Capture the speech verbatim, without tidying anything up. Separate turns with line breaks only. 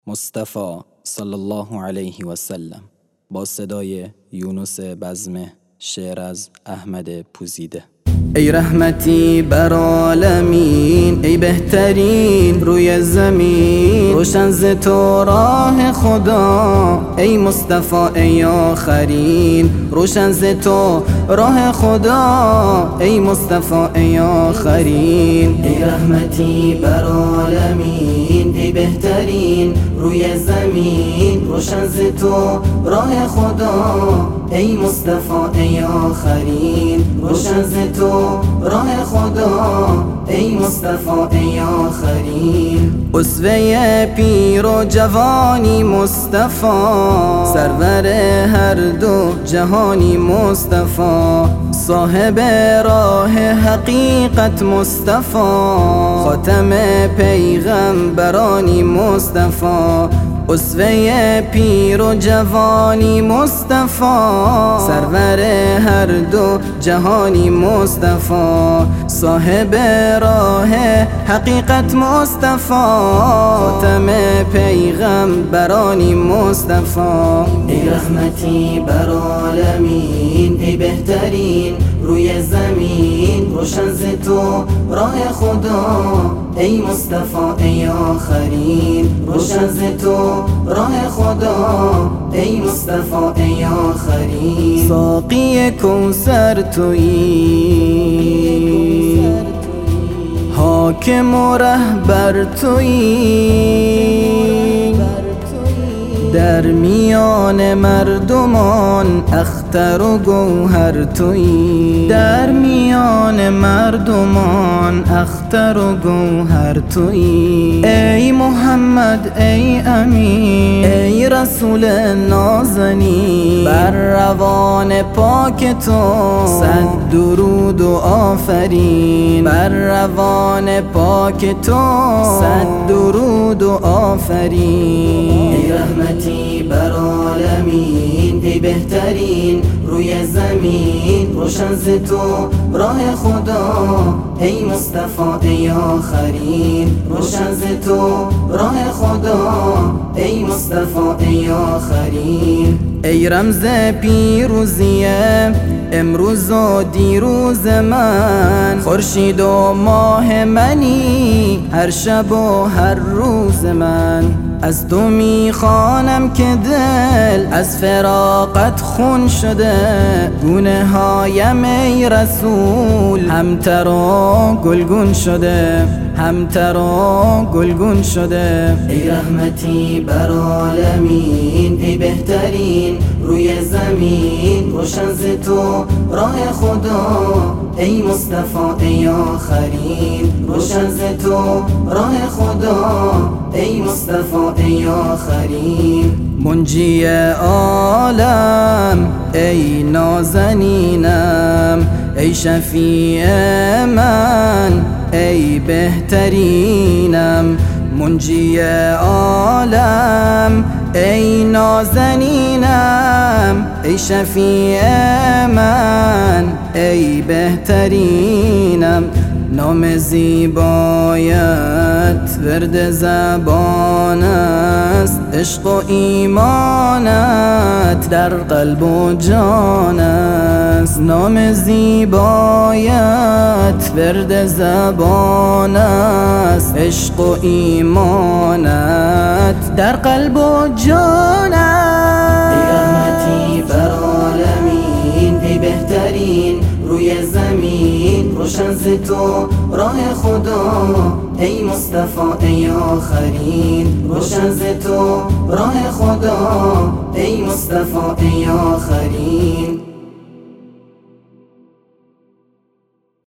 مصطفی صلی الله علیه و سلم با صدای یونس بزمه، شعر از احمد پوزیده.
ای رحمتی بر عالمین، ای بهترین روی زمین، روشن ز تو راه خدا، ای مصطفی ای آخرین، روشن ز تو راه خدا، ای مصطفی ای آخرین. ای رحمتی بر عالمین، ای بهترین روی زمین، روشن ز تو راه خدا، ای مصطفی ای آخرین، روشن ز تو راه خدا، ای مصطفی ای آخرین. اسوه پیر و جوانی مصطفی، سرور هر دو جهانی مصطفی، صاحب راه حقیقت مصطفی، خاتم پیغمبرانی مصطفی، اسوه پیر و جوانی مصطفی، سرور هر دو جهانی مصطفی، صاحب راه حقیقت مصطفی، خاتم پیغمبرانی مصطفی. ای رحمتی بر عالمین، ای بهترین روی زمین، روشن ز تو راه خدا، ای مصطفی ای آخرین، روشن ز تو راه خدا، ای مصطفی ای آخرین. ساقی کوثر تویی، حاکم و رهبر تویی، در میان مردمان اختر و گوهر تویی، در میان مردمان اختر و گوهر تویی. ای محمد ای امین، ای رسول نازنین، بر روان پاک تو صد درود و آفرین، بر روان پاک تو صد درود و آفرین. ای رحمتی بر عالمین، ای بهترین روی زمین، روشن ز تو راه خدا، ای مصطفی ای آخرین، روشن ز تو راه خدا، ای مصطفی ای آخرین. ای رمز پیروزیه امروز و دیروز من، خورشید و ماه منی هر شب و هر روز من، از تو میخوانم که دل از فراقت خون شده، گونه هایم ای رسول همتر و گلگون شده، همتر و گلگون شده. ای رحمتی بر عالمین، ای بهترین روی زمین، روشن ز تو راه خدا، ای مصطفی ای آخرین، روشن ز تو راه خدا، ای مصطفی ای آخرین. منجی عالم ای نازنینم، ای شفیع من ای بهترینم، منجی عالم ای نازنینم، ای شفیع من ای بهترینم. نام زیبایت ورد زبان است، عشق و ایمانت در قلب و جان است، نام زیبایت ورد زبان است، عشق و ایمانت در قلب و جان است. ای رحمتی بر عالمین، ای بهترین روی زمین، روشن ز تو راه خدا، ای مصطفی ای آخرین، روشن ز تو راه خدا، ای مصطفی ای آخرین.